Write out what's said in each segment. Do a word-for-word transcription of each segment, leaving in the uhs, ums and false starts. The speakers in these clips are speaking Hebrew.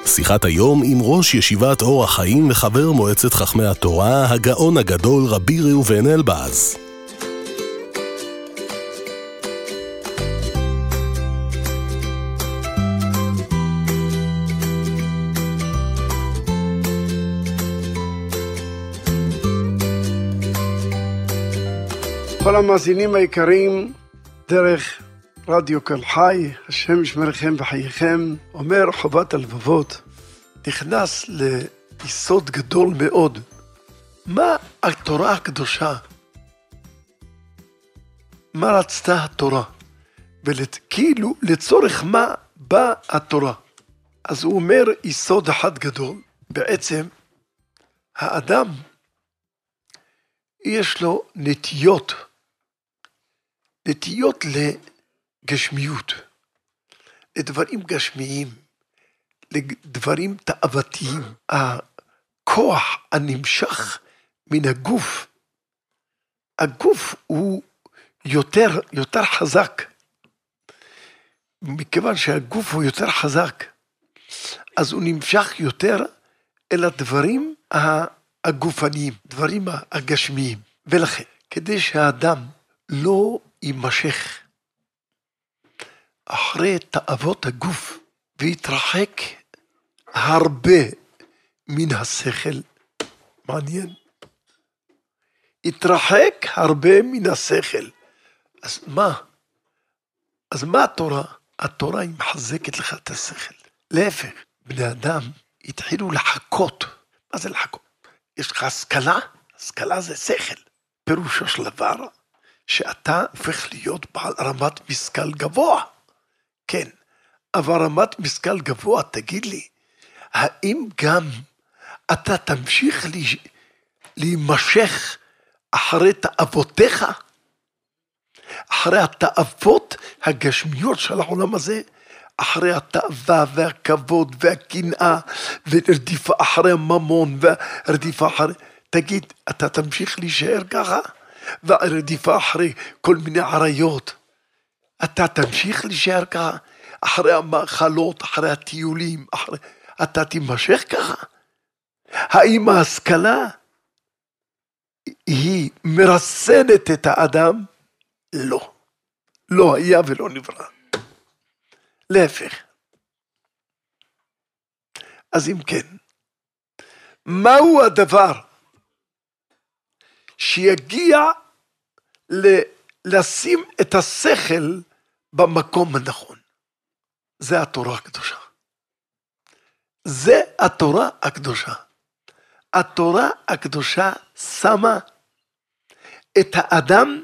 שיחת היום עם ראש ישיבת אור החיים וחבר מועצת חכמי התורה, הגאון הגדול רבי ראובן אלבז. כל המאזינים היקרים, דרך רדיו קול חי, השם ישמרכם וחייכם, אומר חובת הלבבות, נכנס ליסוד גדול מאוד. מה התורה הקדושה? מה רצתה התורה? וכאילו לצורך מה באה התורה? אז הוא אומר יסוד אחד גדול. בעצם האדם יש לו נטיות, נטיות לגשמיות, לדברים גשמיים, לדברים תאוותיים. הכוח הנמשך מן הגוף, הגוף הוא יותר, יותר חזק. מכיוון שהגוף הוא יותר חזק, אז הוא נמשך יותר אל הדברים הגופניים, דברים הגשמיים. ולכן, כדי שהאדם לא יימשך אחרי תאוות הגוף ויתרחק הרבה מן השכל, מעניין, יתרחק הרבה מן השכל. אז מה? אז מה התורה? התורה היא מחזקת לך את השכל. להפך, בני אדם התחילו לחכות. מה זה לחכות? יש לך השכלה? השכלה זה שכל. פירושו של דבר שאתה הופך להיות בעל רמת משכל גבוה. כן, אבל רמת משכל גבוה, תגיד לי, האם גם אתה תמשיך להימשך אחרי תאוותיך? אחרי התאוות הגשמיות של העולם הזה? אחרי התאווה והכבוד והקנאה ורדיפה אחרי הממון ורדיפה אחרי... תגיד, אתה תמשיך להישאר ככה? ורדיפה אחרי כל מיני עריות. אתה תמשיך להישאר ככה? אחרי המאכלות, אחרי הטיולים, אחרי... אתה תימשך ככה? האם ההשכלה היא מרסנת את האדם? לא. לא היה ולא נברא. להפך. אז אם כן, מהו הדבר שיגיע ל- לשים את השכל במקום הנכון? זה התורה הקדושה. זה התורה הקדושה. התורה הקדושה שמה את האדם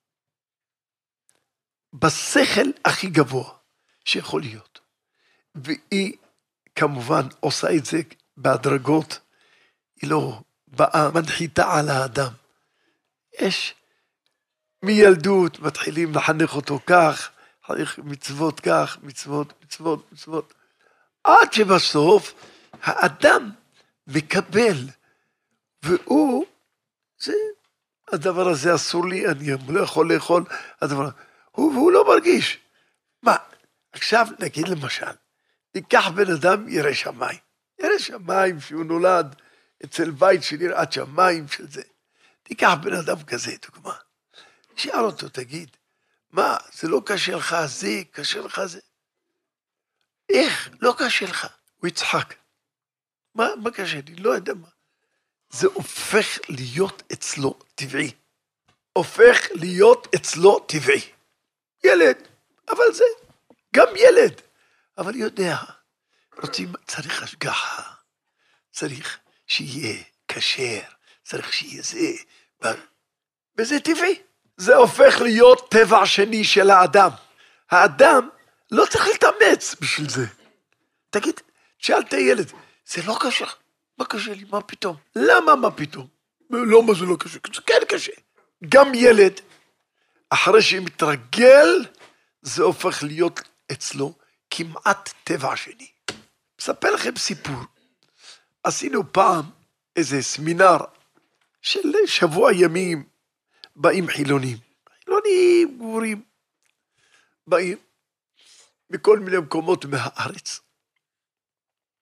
בשכל הכי גבוה שיכול להיות. והיא כמובן עושה את זה בהדרגות, היא לא באה מנחיתה על האדם. יש מילדות מתחילים לחנך אותו כך, מצוות כך, מצוות, מצוות, מצוות, עד שבסוף האדם מקבל, והוא, זה, הדבר הזה אסור לי, אני לא יכול לאכול, הדבר, הוא, והוא לא מרגיש. מה? עכשיו נגיד למשל, ניקח בן אדם ירא שמיים, ירא שמיים שהוא נולד אצל בית של יראת שמיים של זה, ניקח בן אדם כזה, דוגמה, שאל אותו, תגיד, מה, זה לא קשה לך זה, קשה לך זה? איך? לא קשה לך. הוא יצחק. מה, מה קשה לי? לא יודע מה. זה הופך להיות אצלו טבעי. הופך להיות אצלו טבעי. ילד, אבל זה, גם ילד. אבל יודע, רוצים, צריך השגחה, צריך שיהיה כשר, צריך שיהיה זה, וזה טבעי. זה הופך להיות טבע שני של האדם. האדם לא צריך להתאמץ בשביל זה. תגיד, שאלת ילד, זה לא קשה. מה קשה לי? מה פתאום? למה מה פתאום? לא, מה זה לא קשה? זה כן קשה. גם ילד, אחרי שמתרגל, זה הופך להיות אצלו כמעט טבע שני. אספר לכם סיפור. עשינו פעם איזה סמינר של שבוע ימים, באים חילונים. חילונים גבורים. באים מכל מיני מקומות מהארץ.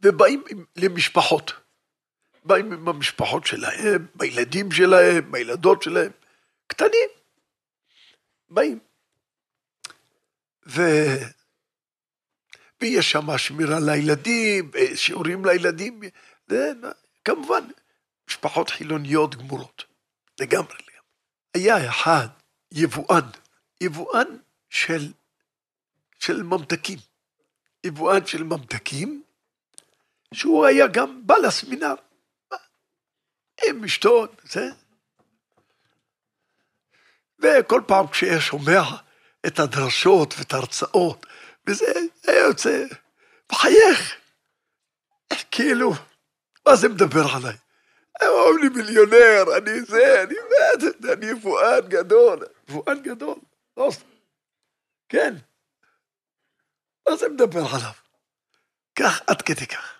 ובאים למשפחות. באים עם המשפחות שלהם, בילדים שלהם, בילדות שלהם, קטנים. באים. ו... ויש שם שמירה לילדים, שיעורים לילדים, זה, כמובן, משפחות חילוניות גמורות, לגמרי, לגמרי. היה אחד, יבואן, יבואן של, של ממתקים, יבואן של ממתקים, שהוא היה גם בא לסמינר, עם אשתו, זה. וכל פעם כשהיה שומע את הדרשות ואת ההרצאות, וזה היה יוצא, מחייך, כאילו, מה זה מדבר עליי? הם אומרים לי מיליונר, אני זה, אני מת, אני יבואן גדול, יבואן גדול, לא, כן, מה זה מדבר עליו? כך, עד כדי כך.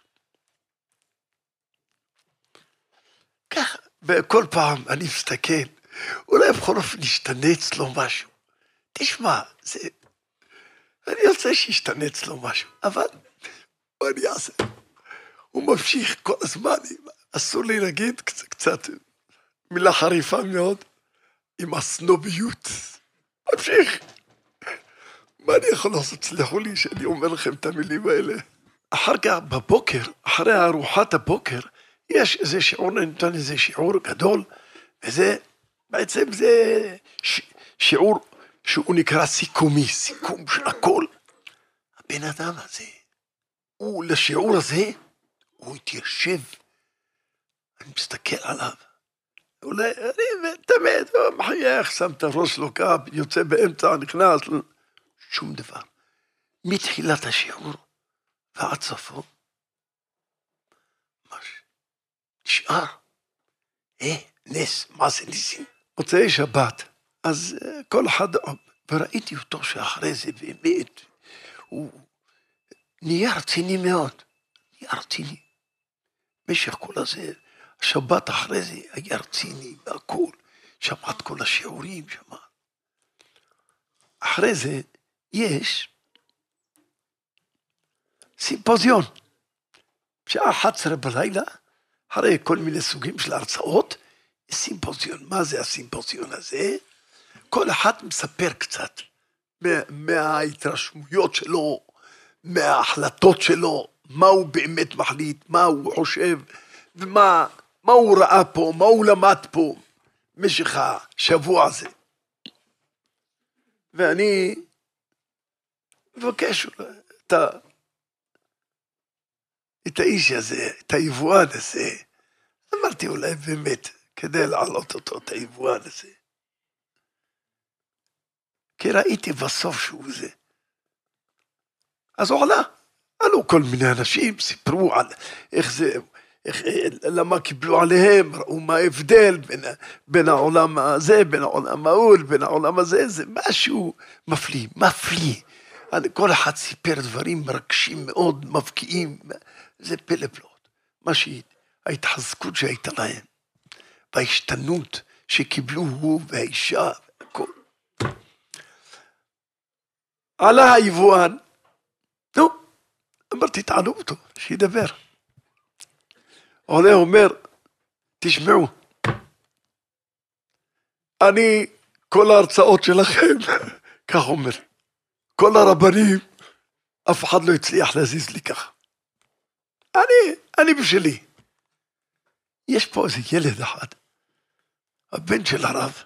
כך, וכל פעם אני מסתכל, אולי בכל אופן ישתנה אצלו משהו. תשמע, זה... אני רוצה שישתנה אצלו משהו, אבל מה אני אעשה? הוא ממשיך כל הזמן, אסור לי להגיד קצת, קצת מילה חריפה מאוד, עם הסנוביות. ממשיך. מה אני יכול לעשות? סלחו לי שאני אומר לכם את המילים האלה. אחר כך בבוקר, אחרי ארוחת הבוקר, יש איזה שיעור, ניתן איזה שיעור גדול, וזה, בעצם זה ש, שיעור שהוא נקרא סיכומי, סיכום של הכל. הבן אדם הזה, הוא לשיעור הזה, הוא התיישב, אני מסתכל עליו, אולי, אני תמיד, הוא מחייך, שם את הראש לו קאפ, יוצא באמצע, נכנס, שום דבר. מתחילת השיעור, ועד סופו, נשאר, אה, נס, מה זה ניסים? מוצאי שבת, אז כל אחד, וראיתי אותו שאחרי זה באמת, הוא נהיה רציני מאוד, נהיה רציני. במשך כל הזה, השבת אחרי זה היה רציני, והכל, שמעת כל השיעורים, שמעת. אחרי זה יש סימפוזיון, שעה אחת עשרה בלילה, אחרי כל מיני סוגים של הרצאות, סימפוזיון. מה זה הסימפוזיון הזה? כל אחד מספר קצת מההתרשמויות שלו, מההחלטות שלו, מה הוא באמת מחליט, מה הוא חושב, ומה מה הוא ראה פה, מה הוא למד פה, במשך השבוע הזה. ואני מבקש את, ה... את האיש הזה, את היבואן הזה, אמרתי אולי באמת, כדי להעלות אותו, את היבואן הזה. כי ראיתי בסוף שהוא זה. אז הוא עלה, עלו כל מיני אנשים, סיפרו על איך זה, איך, למה קיבלו עליהם, ראו מה ההבדל בין, בין העולם הזה, בין העולם ההוא, בין העולם הזה, זה משהו מפליא, מפליא. כל אחד סיפר דברים מרגשים מאוד, מבקיעים, זה פלא פלאות. מה שההתחזקות שהייתה להם, וההשתנות שקיבלו הוא והאישה, הכל. עלה היבואן, נו, אמרתי, תעלו אותו, שידבר. עולה אומר, תשמעו, אני, כל ההרצאות שלכם, כך אומר, כל הרבנים, אף אחד לא הצליח להזיז לי ככה. אני, אני בשלי. יש פה איזה ילד אחד, הבן של הרב,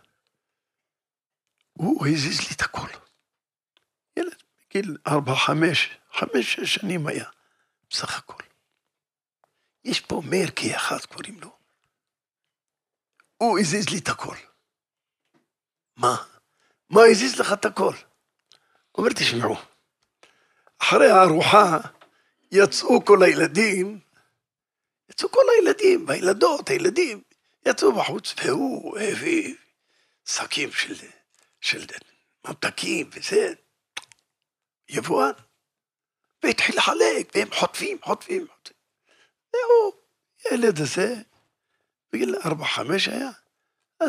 הוא הזיז לי את הכל. ילד, בגיל ארבע, חמש, חמש, שש שנים היה, בסך הכל. יש פה מרקי אחד, קוראים לו. הוא הזיז לי את הכל. מה? מה הזיז לך את הכל? אומר, תשמעו, אחרי הארוחה יצאו כל הילדים, יצאו כל הילדים, הילדות, הילדים, יצאו בחוץ, והוא הביא שקים של, של ממתקים וזה, יבואן, והתחיל לחלק, והם חוטפים, חוטפים, חוטפים. והוא, ילד הזה, בגיל ארבע, חמש היה, אז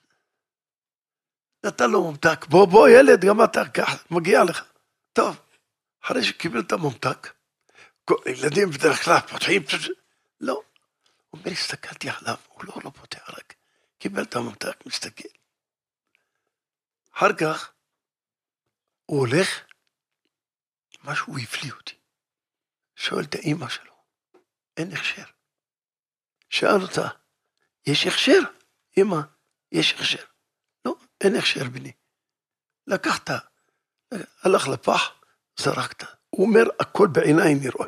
נתן לו ממתק, בוא, בוא ילד, גם אתה, כך, מגיע לך. טוב, אחרי שקיבל את הממתק, ילדים בדרך כלל פותחים, לא. הוא אומר, הסתכלתי עליו, הוא לא, לא פותח רק, קיבל את הממתק, מסתכל. אחר כך, הוא הולך, משהו הפליא אותי. שואל את האמא שלו, אין הכשר. שאל אותה, יש הכשר? אמא, יש הכשר. לא, אין הכשר בני. לקחת, הלך לפח, זרקת. הוא אומר, הכל בעיניי אני רואה.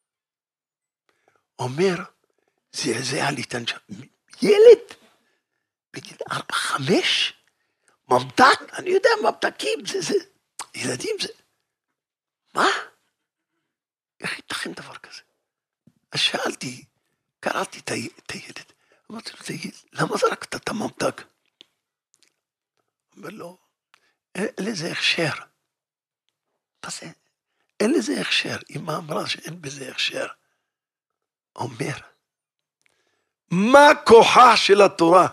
אומר, זעזע לי תנשם. ילד, בגיל ארבע, חמש, ממתק, אני יודע, ממתקים, זה, זה, ילדים זה. מה? איך ייתכן דבר כזה? אז שאלתי, קראתי את הילד, אמרתי לו, תגיד, למה זרקת את הממתק? אומר לו, אין לזה הכשר. מה זה? אין לזה הכשר. אמא אמרה שאין בזה הכשר. אומר, מה כוחה של התורה?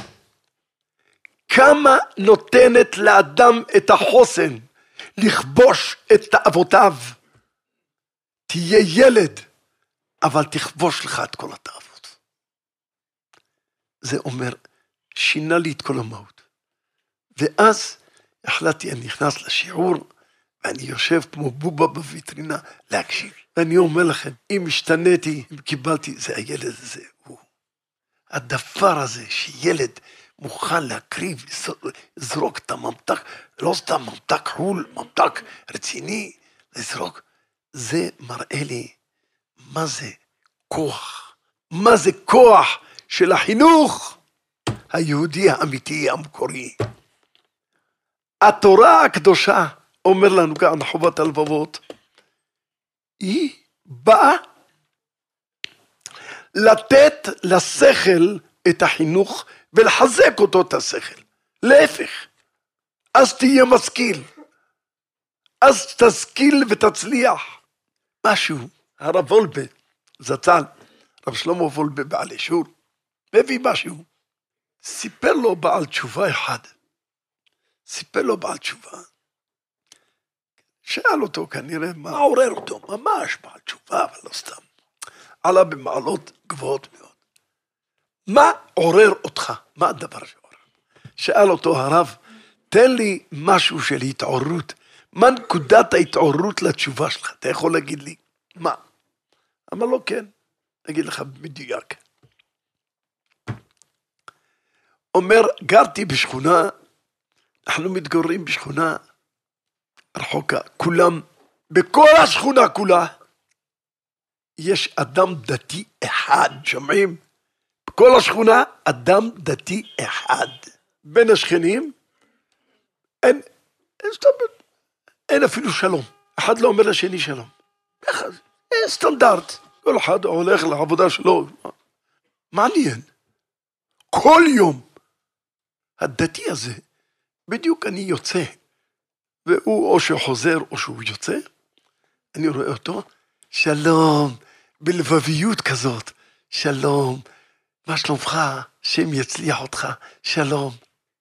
כמה נותנת לאדם את החוסן לכבוש את תאוותיו? תהיה ילד, אבל תכבוש לך את כל התאוות. זה אומר, שינה לי את כל המהות. ואז החלטתי, אני נכנס לשיעור, ואני יושב כמו בובה בוויטרינה להקשיב. ואני אומר לכם, אם השתניתי, אם קיבלתי, זה הילד הזה. הוא. הדבר הזה שילד מוכן להקריב, לזרוק את הממתק, לא סתם ממתק חול, ממתק רציני, לזרוק, זה מראה לי מה זה כוח, מה זה כוח של החינוך היהודי האמיתי המקורי. התורה הקדושה, אומר לנו כאן חובת הלבבות, היא באה לתת לשכל את החינוך ולחזק אותו את השכל. להפך, אז תהיה משכיל, אז תשכיל ותצליח. משהו, הרב וולבה, זצ"ל, רב שלמה וולבה בעל אישור, מביא משהו, סיפר לו בעל תשובה אחד, סיפר לו בעל תשובה, שאל אותו כנראה מה עורר אותו, ממש בעל תשובה, אבל לא סתם, עלה במעלות גבוהות מאוד. מה עורר אותך? מה הדבר שעורר? שאל אותו הרב, תן לי משהו של התעוררות, מה נקודת ההתעוררות לתשובה שלך? אתה יכול להגיד לי, מה? אמר לו כן, אגיד לך מדויק. אומר, גרתי בשכונה, אנחנו מתגוררים בשכונה רחוקה, כולם, בכל השכונה כולה, יש אדם דתי אחד, שומעים? בכל השכונה, אדם דתי אחד. בין השכנים, אין, אין, אין אפילו שלום. אחד לא אומר לשני שלום. ככה, אין סטנדרט. כל אחד הולך לעבודה שלו. מעניין. כל יום, הדתי הזה, בדיוק אני יוצא, והוא או שחוזר או שהוא יוצא, אני רואה אותו, שלום, בלבביות כזאת, שלום, מה שלומך, שם יצליח אותך, שלום.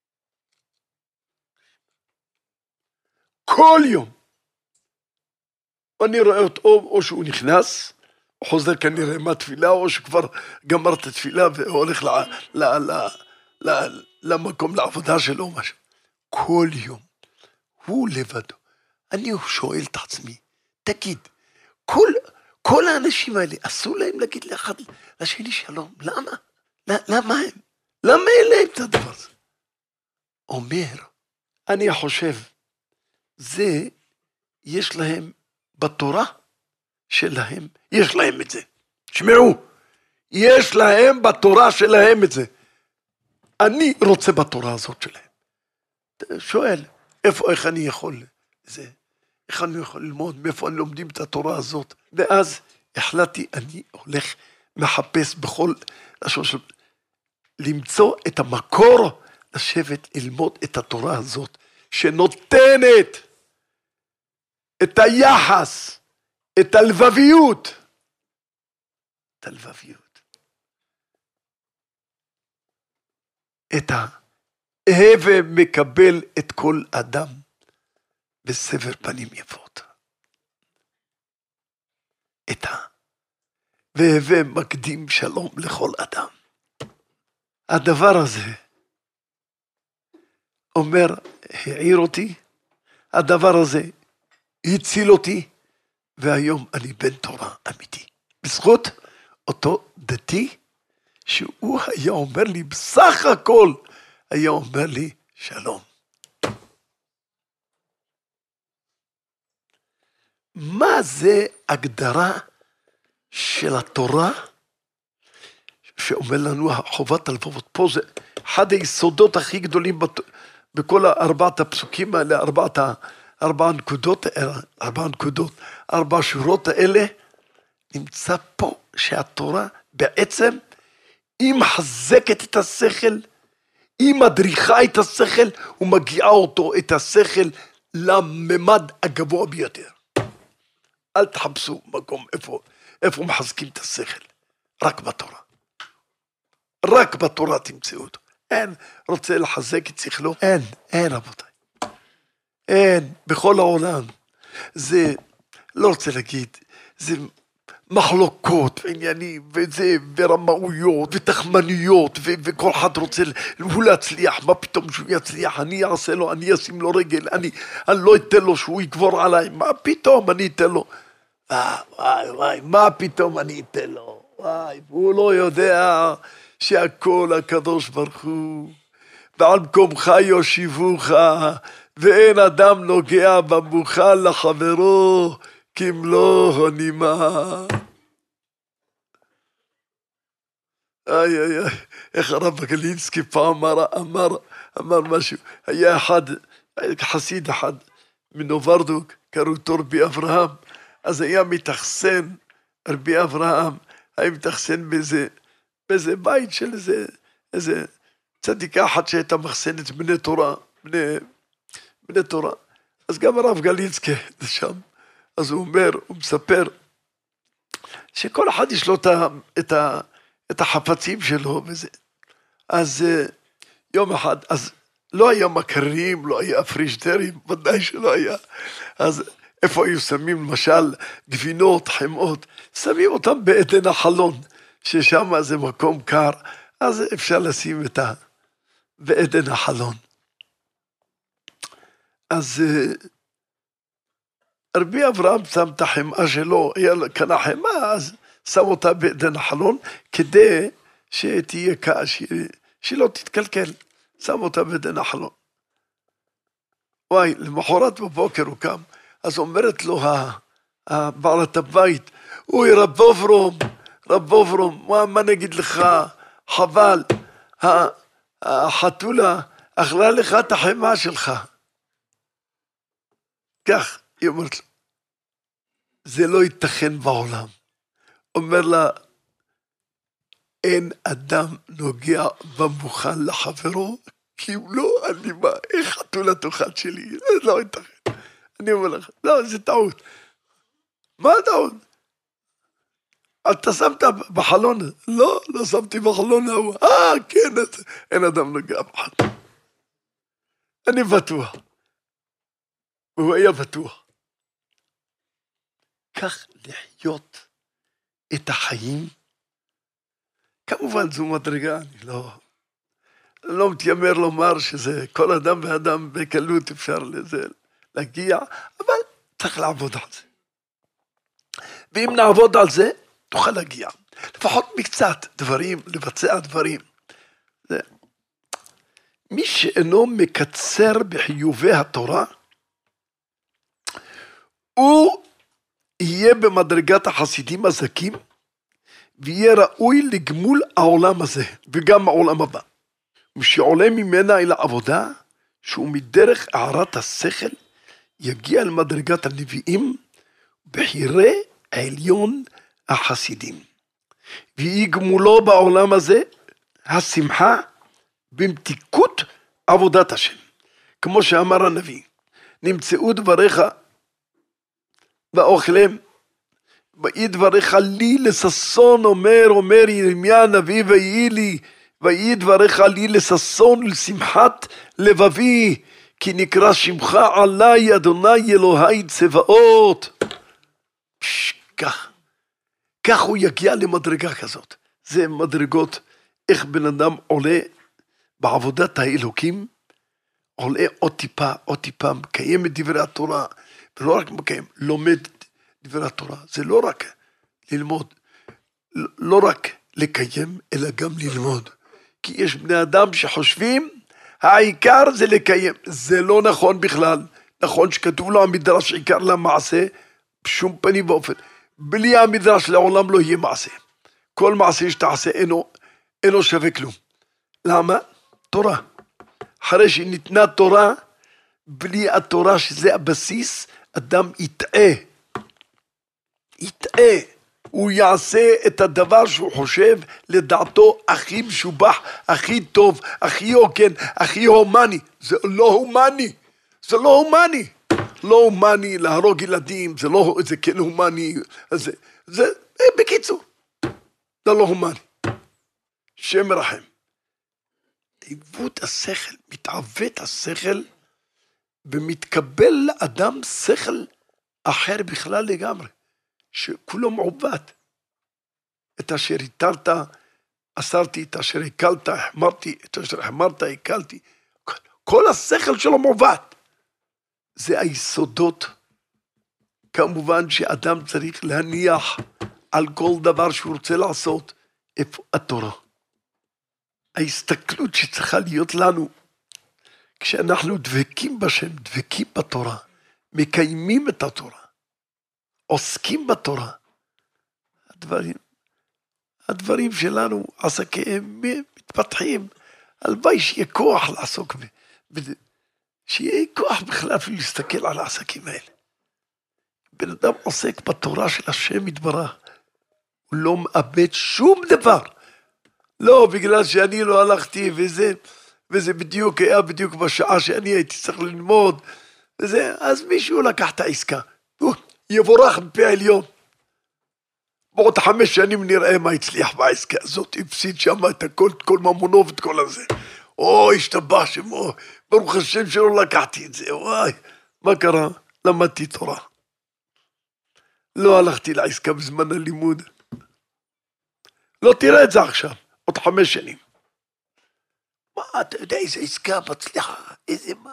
כל יום, אני רואה אותו, או שהוא נכנס, או חוזר כנראה מהתפילה, או שכבר גמר את התפילה, והולך ל, ל, ל, ל, למקום לעבודה שלו, משהו. כל יום, הוא לבדו. אני שואל את עצמי, תגיד, כל, כל האנשים האלה, אסור להם להגיד לאחד לשני שלום, למה? למה הם? למה אין להם את הדבר הזה? אומר, אני חושב, זה, יש להם בתורה שלהם, יש להם את זה. שמעו, יש להם בתורה שלהם את זה. אני רוצה בתורה הזאת שלהם. שואל, איפה, איך אני יכול, זה, איך אני יכול ללמוד, מאיפה אני לומדים את התורה הזאת? ואז החלטתי, אני הולך מחפש בכל לשון של, למצוא את המקור, לשבת, ללמוד את התורה הזאת, שנותנת את היחס, את הלבביות, את הלבביות, את ההווה מקבל את כל אדם בסבר פנים יפות. את ה... והווה מקדים שלום לכל אדם. הדבר הזה אומר, העיר אותי, הדבר הזה הציל אותי, והיום אני בן תורה אמיתי. בזכות אותו דתי, שהוא היה אומר לי, בסך הכל, היה אומר לי, שלום. מה זה הגדרה של התורה, שאומר לנו חובת הלבבות? פה זה אחד היסודות הכי גדולים בכל ארבעת הפסוקים האלה, ארבעת ארבע נקודות, ארבע נקודות, ארבע שורות האלה, נמצא פה שהתורה בעצם, היא מחזקת את השכל, היא מדריכה את השכל, ומגיעה אותו, את השכל, לממד הגבוה ביותר. אל תחפשו מקום איפה, איפה מחזקים את השכל, רק בתורה. רק בתורה תמצאו אותו. אין, רוצה לחזק את שכלו, אין, אין רבותיי. אין, בכל העולם. זה, לא רוצה להגיד, זה מחלוקות ועניינים, וזה, ורמאויות, ותחמניות, ו- וכל אחד רוצה הוא להצליח, מה פתאום שהוא יצליח, אני אעשה לו, אני אשים לו רגל, אני, אני לא אתן לו שהוא יגבור עליי, מה פתאום אני אתן לו? וואי, וואי, וואי, מה פתאום אני אתן לו? וואי, הוא לא יודע שהכל הקדוש ברוך הוא, ועל מקומך יושיבוך, ואין אדם נוגע במוכל לחברו, כמלוא הנימה. איי איי איי, איך הרב גלינסקי פעם אמר, אמר, אמר משהו, היה אחד, חסיד אחד, מנוברדוק, קראו אותו רבי אברהם, אז היה מתחסן, רבי אברהם, היה מתחסן באיזה, באיזה בית של איזה, איזה צדיקה אחת שהייתה מחסנת בני תורה, בני, בני תורה. אז גם הרב גלינסקי שם, אז הוא אומר, הוא מספר, שכל אחד יש לו את, ה, את, ה, את החפצים שלו וזה. אז יום אחד, אז לא היה מקררים, לא היה פרישטרים, ודאי שלא היה. אז איפה היו שמים למשל גבינות, חמאות, שמים אותם בעדן החלון, ששם זה מקום קר, אז אפשר לשים את ה... בעדן החלון. אז רבי אברהם שם את החמאה שלו, היה קנה חמאה, אז שם אותה בעדן החלון, כדי שתהיה קש, שלא תתקלקל, שם אותה בעדן החלון. וואי, למחרת בבוקר הוא קם, אז אומרת לו בעלת הבית, אוי רב אברום, רב אברום, מה, מה נגיד לך, חבל, החתולה אכלה לך את החמאה שלך. כך, היא אומרת לו, זה לא ייתכן בעולם. אומר לה, אין אדם נוגע במוכל לחברו, כי אם לא, אני מה, איך חתולה תאכל שלי, זה לא ייתכן. אני אומר לך, לא, זה טעות. מה טעות? אתה שמת בחלון? לא, לא שמתי בחלון ההוא. אה, כן, אין אדם נוגע בחלון. אני בטוח. הוא היה בטוח. כך לחיות את החיים, כמובן זו מדרגה, אני לא, לא מתיימר לומר שזה כל אדם ואדם בקלות אפשר לזה להגיע, אבל צריך לעבוד על זה. ואם נעבוד על זה, תוכל להגיע. לפחות מקצת דברים, לבצע דברים. זה. מי שאינו מקצר בחיובי התורה, הוא יהיה במדרגת החסידים הזכים, ויהיה ראוי לגמול העולם הזה, וגם העולם הבא. ושעולה ממנה אל העבודה, שהוא מדרך הערת השכל, יגיע למדרגת הנביאים, בחירי העליון החסידים. ויהי גמולו בעולם הזה, השמחה, במתיקות עבודת השם. כמו שאמר הנביא, נמצאו דבריך, באוכלם, ויהי דבריך לי לששון, אומר, אומר ירמיה הנביא, ויהי לי, ויהי דבריך לי לששון ולשמחת לבבי, כי נקרא שמך עלי, אדוני אלוהי צבאות. כך, כך הוא יגיע למדרגה כזאת. זה מדרגות, איך בן אדם עולה בעבודת האלוקים, עולה עוד טיפה, עוד טיפה, מקיים את דברי התורה, ולא רק מקיים, לומד דברי התורה. זה לא רק ללמוד, לא רק לקיים, אלא גם ללמוד. כי יש בני אדם שחושבים, העיקר זה לקיים. זה לא נכון בכלל. נכון שכתוב לו המדרש עיקר למעשה, בשום פנים ואופן. בלי המדרש לעולם לא יהיה מעשה. כל מעשה שתעשה אינו, אינו שווה כלום. למה? תורה. אחרי שניתנה תורה, בלי התורה שזה הבסיס, אדם יטעה. יטעה. הוא יעשה את הדבר שהוא חושב לדעתו הכי משובח, הכי טוב, הכי הוגן, הכי הומני. זה לא הומני. זה לא הומני. לא הומני להרוג ילדים, זה לא, זה כן הומני. זה, זה, בקיצור. זה לא הומני. שם רחם. עיוות השכל, מתעוות השכל, ומתקבל לאדם שכל אחר בכלל לגמרי. שכולו מעוות. את אשר התרת, אסרתי, את אשר הקלת, החמרתי, את אשר החמרת, הקלתי. כל השכל שלו מעוות. זה היסודות. כמובן שאדם צריך להניח על כל דבר שהוא רוצה לעשות, איפה התורה. ההסתכלות שצריכה להיות לנו, כשאנחנו דבקים בשם, דבקים בתורה, מקיימים את התורה, עוסקים בתורה, הדברים, הדברים שלנו, עסקיהם, מתפתחים, הלוואי שיהיה כוח לעסוק, בזה, שיהיה כוח בכלל אפילו להסתכל על העסקים האלה. בן אדם עוסק בתורה של השם יתברך, הוא לא מאבד שום דבר, לא בגלל שאני לא הלכתי, וזה, וזה בדיוק היה בדיוק בשעה שאני הייתי צריך ללמוד, וזה, אז מישהו לקח את העסקה, הוא יבורך בפה העליון. בעוד חמש שנים נראה מה הצליח בעסקה הזאת, הפסיד שם את הכל, את כל ממונו ואת כל הזה. אוי, השתבח שמו, ברוך השם שלא לקחתי את זה, וואי, מה קרה? למדתי תורה. לא הלכתי לעסקה בזמן הלימוד. לא תראה את זה עכשיו, עוד חמש שנים. מה, אתה יודע איזה עסקה מצליחה, איזה מה?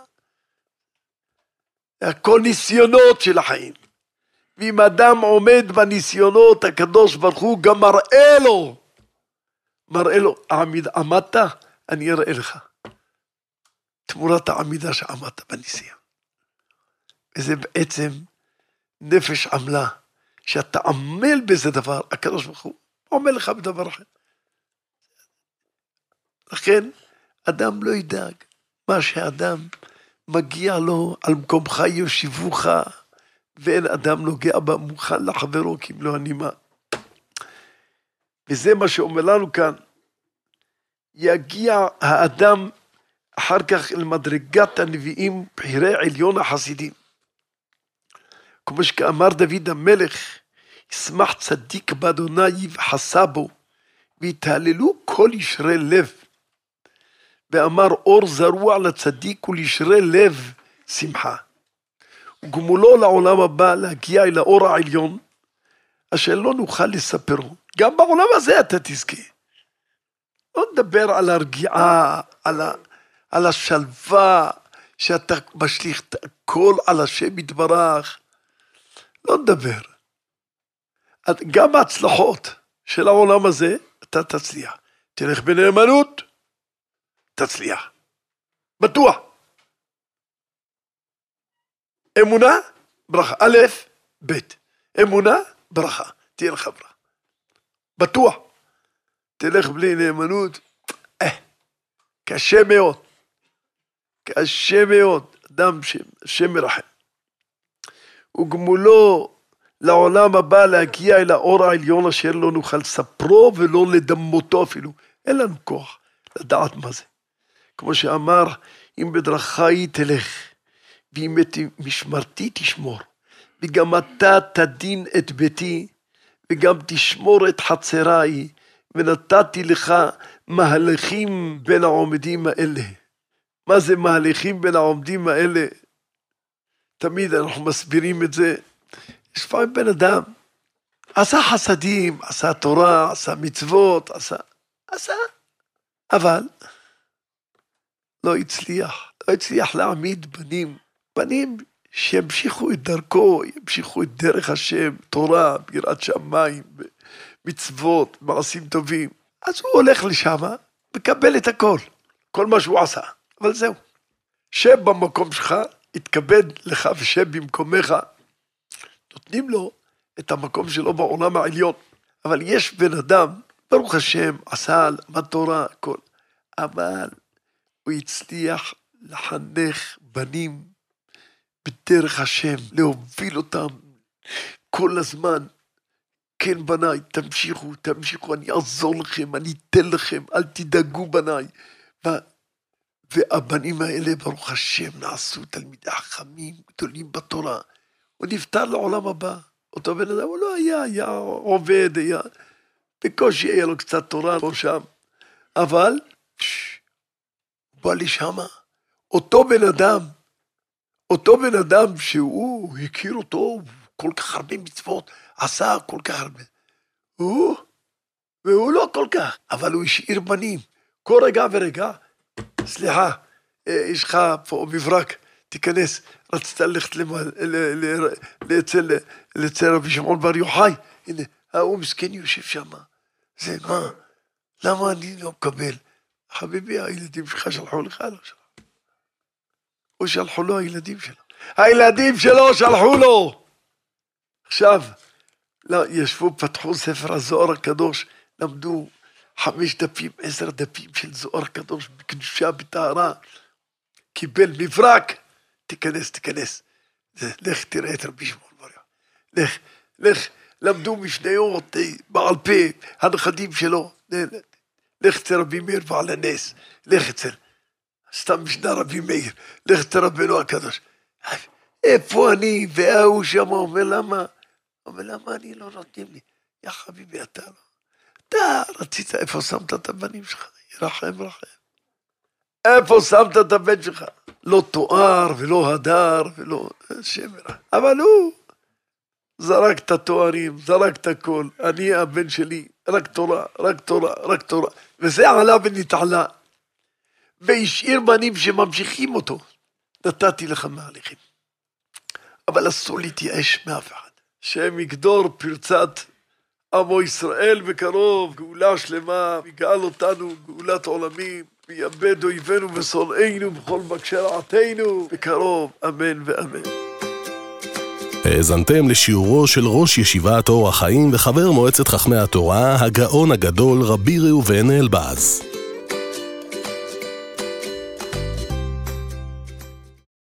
הכל ניסיונות של החיים. ואם אדם עומד בניסיונות, הקדוש ברוך הוא גם מראה לו. מראה לו, עמיד, עמדת, אני אראה לך. תמורת העמידה שעמדת בניסיון. וזה בעצם נפש עמלה, שאתה עמל בזה דבר, הקדוש ברוך הוא עמל לך בדבר אחר. לכן, אדם לא ידאג, מה שאדם מגיע לו, על מקומך יושיבוך, ואין אדם נוגע בה מוכן לחברו, כי אם לא הנימה. וזה מה שאומר לנו כאן, יגיע האדם אחר כך למדרגת הנביאים, בחירי עליון החסידים. כמו שאמר דוד המלך, ישמח צדיק באדוני וחסה בו, והתהללו כל ישרי לב. ואמר אור זרוע לצדיק ולישרי לב שמחה. וגמולו לעולם הבא להגיע אל האור העליון, אשר לא נוכל לספרו. גם בעולם הזה אתה תזכה. לא נדבר על הרגיעה, על, ה, על השלווה, שאתה משליך את הכל על השם יתברך. לא נדבר. גם ההצלחות של העולם הזה, אתה תצליח. תלך בנאמנות, תצליח. בטוח. אמונה, ברכה. א', ב'. אמונה, ברכה. תהיה לך ברכה. בטוח. תלך בלי נאמנות, אה, קשה מאוד. קשה מאוד. אדם שם מרחם. וגמולו לעולם הבא להגיע אל האור העליון אשר לא נוכל לספרו ולא לדמותו אפילו. אין לנו כוח לדעת מה זה. כמו שאמר, אם בדרכי תלך, ואם משמרתי תשמור, וגם אתה תדין את ביתי, וגם תשמור את חצריי, ונתתי לך מהלכים בין העומדים האלה. מה זה מהלכים בין העומדים האלה? תמיד אנחנו מסבירים את זה. יש פעם בן אדם, עשה חסדים, עשה תורה, עשה מצוות, עשה, עשה, אבל לא הצליח, לא הצליח להעמיד בנים, בנים שימשיכו את דרכו, ימשיכו את דרך השם, תורה, ביראת שמיים, מצוות, מעשים טובים. אז הוא הולך לשם, מקבל את הכל, כל מה שהוא עשה, אבל זהו. שב במקום שלך, יתכבד לך ושב במקומך, נותנים לו את המקום שלו בעולם העליון, אבל יש בן אדם, ברוך השם, עשה, למד תורה, הכל, אבל הוא הצליח לחנך בנים בדרך השם, להוביל אותם כל הזמן, כן בניי, תמשיכו, תמשיכו, אני אעזור לכם, אני אתן לכם, אל תדאגו בניי, ו... והבנים האלה, ברוך השם, נעשו תלמידי חכמים, גדולים בתורה, הוא נפטר לעולם הבא, אותו בן אדם, הוא לא היה, היה עובד, היה, בקושי היה לו קצת תורה, לא שם, אבל, פש, הוא בא לי שמה, אותו בן אדם, אותו בן אדם שהוא הכיר אותו, כל כך הרבה מצוות, עשה כל כך הרבה, הוא, והוא לא כל כך, אבל הוא השאיר בנים, כל רגע ורגע, סליחה, יש לך פה מברק, תיכנס, רצית ללכת לצל רבי שמעון בר יוחאי, הנה, הוא מסכן יושב שם, זה מה, למה אני לא מקבל? חביבי, הילדים שלך שלחו לך, לא שלחו. או שלחו לו הילדים שלו. הילדים שלו שלחו לו. עכשיו, לא, ישבו, פתחו ספר הזוהר הקדוש, למדו חמש דפים, עשר דפים של זוהר קדוש, בקדושה, בטהרה, קיבל מברק, תיכנס, תיכנס. לך תראה את רבי שמעון בר יוחאי. לך, לך, למדו משניות, בעל פה, הנכדים שלו. לך אצל רבי מאיר בעל הנס, לך אצל, סתם משנה רבי מאיר, לך אצל רבנו הקדוש. איפה אני? והוא שם אומר למה? אומר למה אני לא נותנים לי? יא חביבי, אתה לא. אתה רצית, איפה שמת את הבנים שלך? ירחם רחם. איפה שמת את הבן שלך? לא תואר ולא הדר ולא שמר. אבל הוא זרק את התוארים, זרק את הכל. אני הבן שלי, רק תורה, רק תורה, רק תורה. וזה עלה ונתעלה. והשאיר בנים שממשיכים אותו. נתתי לך מהליכים. אבל אסור להתייאש מאף אחד. שהם יגדור פרצת עמו ישראל בקרוב, גאולה שלמה, יגאל אותנו גאולת עולמים, ויאבד אויבינו ושונאינו בכל מבקשי רעתנו, בקרוב, אמן ואמן. האזנתם לשיעורו של ראש ישיבת אור החיים וחבר מועצת חכמי התורה, הגאון הגדול רבי ראובן אלבז.